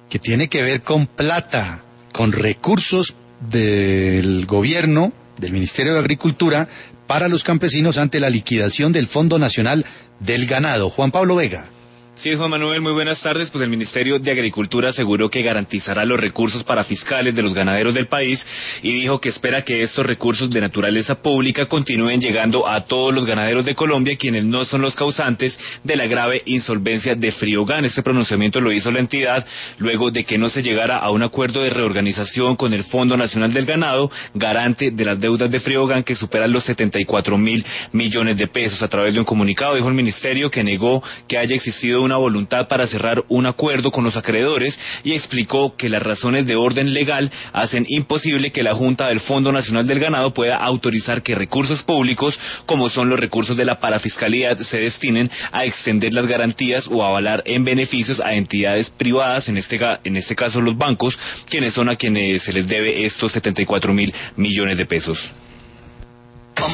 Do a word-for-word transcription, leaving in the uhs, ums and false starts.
que tiene que ver con plata, con recursos del gobierno, del Ministerio de Agricultura, para los campesinos ante la liquidación del Fondo Nacional del Ganado. Juan Pablo Vega. Sí, Juan Manuel, muy buenas tardes. Pues el Ministerio de Agricultura aseguró que garantizará los recursos para fiscales de los ganaderos del país y dijo que espera que estos recursos de naturaleza pública continúen llegando a todos los ganaderos de Colombia, quienes no son los causantes de la grave insolvencia de Friogan. Este pronunciamiento lo hizo la entidad luego de que no se llegara a un acuerdo de reorganización con el Fondo Nacional del Ganado, garante de las deudas de Friogan que superan los setenta y cuatro mil millones de pesos. A través de un comunicado dijo el ministerio que negó que haya existido una voluntad para cerrar un acuerdo con los acreedores y explicó que las razones de orden legal hacen imposible que la Junta del Fondo Nacional del Ganado pueda autorizar que recursos públicos, como son los recursos de la parafiscalía, se destinen a extender las garantías o avalar en beneficios a entidades privadas, en este, en este caso los bancos, quienes son a quienes se les debe estos setenta y cuatro mil millones de pesos.